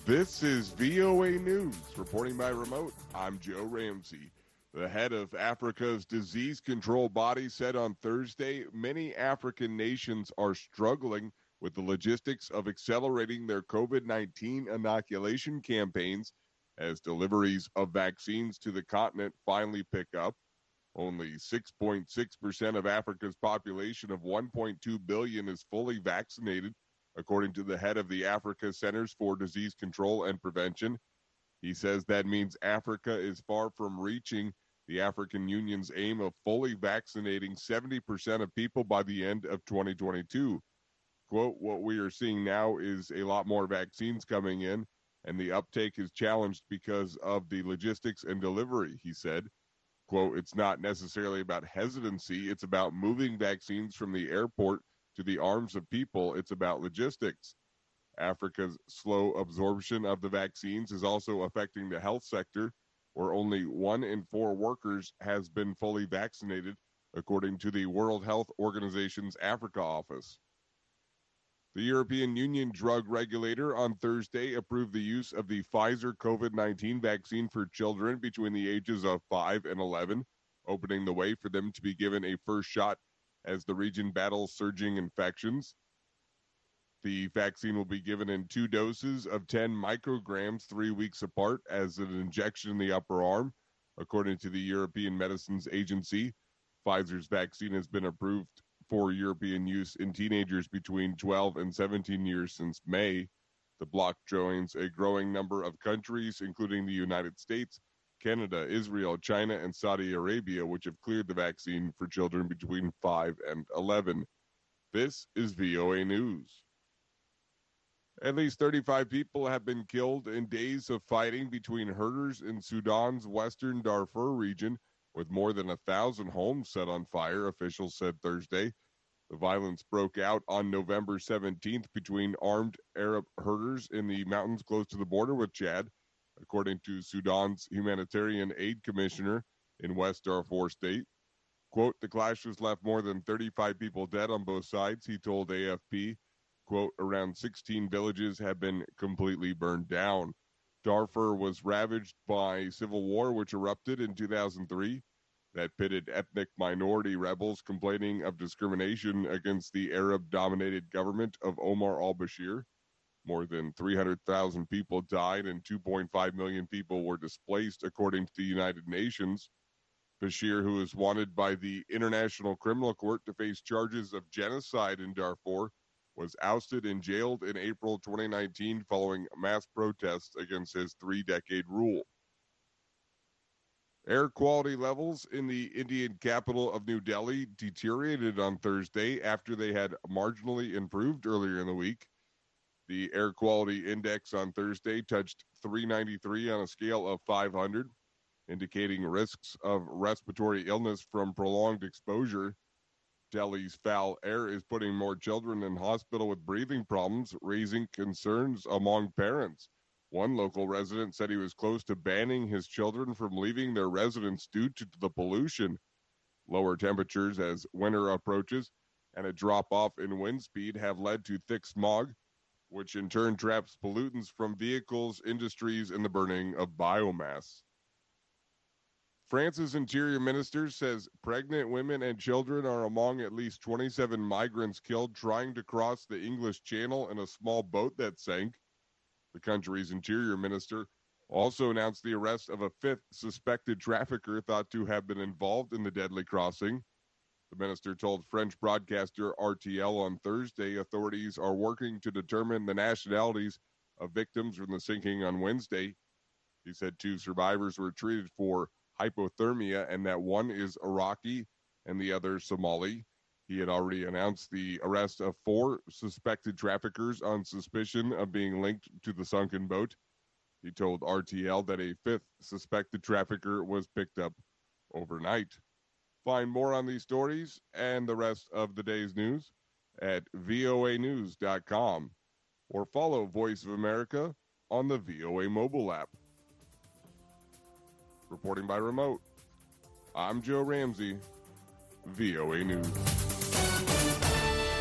This is VOA News. Reporting by remote, I'm Joe Ramsey. The head of Africa's disease control body said on Thursday many African nations are struggling with the logistics of accelerating their COVID-19 inoculation campaigns as deliveries of vaccines to the continent finally pick up. Only 6.6% of Africa's population of 1.2 billion is fully vaccinated, according to the head of the Africa Centers for Disease Control and Prevention. He says that means Africa is far from reaching the African Union's aim of fully vaccinating 70% of people by the end of 2022. Quote, what we are seeing now is a lot more vaccines coming in, and the uptake is challenged because of the logistics and delivery, he said. Quote, it's not necessarily about hesitancy, it's about moving vaccines from the airport to the arms of people. It's about logistics. Africa's slow absorption of the vaccines is also affecting the health sector, where only 1 in 4 workers has been fully vaccinated, according to the World Health Organization's Africa office. The European Union drug regulator on Thursday approved the use of the Pfizer COVID-19 vaccine for children between the ages of 5 and 11, opening the way for them to be given a first shot as the region battles surging infections. The vaccine will be given in 2 doses of 10 micrograms 3 weeks apart as an injection in the upper arm, according to the European Medicines Agency. Pfizer's vaccine has been approved for European use in teenagers between 12 and 17 years since May. The bloc joins a growing number of countries, including the United States, Canada, Israel, China, and Saudi Arabia, which have cleared the vaccine for children between 5 and 11. This is VOA News. At least 35 people have been killed in days of fighting between herders in Sudan's western Darfur region, with more than 1,000 homes set on fire, officials said Thursday. The violence broke out on November 17th between armed Arab herders in the mountains close to the border with Chad, according to Sudan's humanitarian aid commissioner in West Darfur state. Quote, the clash has left more than 35 people dead on both sides, he told AFP. Quote, around 16 villages have been completely burned down. Darfur was ravaged by civil war, which erupted in 2003, that pitted ethnic minority rebels complaining of discrimination against the Arab-dominated government of Omar al-Bashir. More than 300,000 people died and 2.5 million people were displaced, according to the United Nations. Bashir, who is wanted by the International Criminal Court to face charges of genocide in Darfur, was ousted and jailed in April 2019 following mass protests against his 3-decade rule. Air quality levels in the Indian capital of New Delhi deteriorated on Thursday after they had marginally improved earlier in the week. The air quality index on Thursday touched 393 on a scale of 500, indicating risks of respiratory illness from prolonged exposure. Delhi's foul air is putting more children in hospital with breathing problems, raising concerns among parents. One local resident said he was close to banning his children from leaving their residence due to the pollution. Lower temperatures as winter approaches and a drop-off in wind speed have led to thick smog, which in turn traps pollutants from vehicles, industries, and the burning of biomass. France's interior minister says pregnant women and children are among at least 27 migrants killed trying to cross the English Channel in a small boat that sank. The country's interior minister also announced the arrest of a 5th suspected trafficker thought to have been involved in the deadly crossing. The minister told French broadcaster RTL on Thursday authorities are working to determine the nationalities of victims from the sinking on Wednesday. He said 2 survivors were treated for hypothermia and that one is Iraqi and the other Somali. He had already announced the arrest of 4 suspected traffickers on suspicion of being linked to the sunken boat. He told RTL that a 5th suspected trafficker was picked up overnight. Find more on these stories and the rest of the day's news at voanews.com or follow Voice of America on the VOA mobile app. Reporting by remote, I'm Joe Ramsey, VOA News.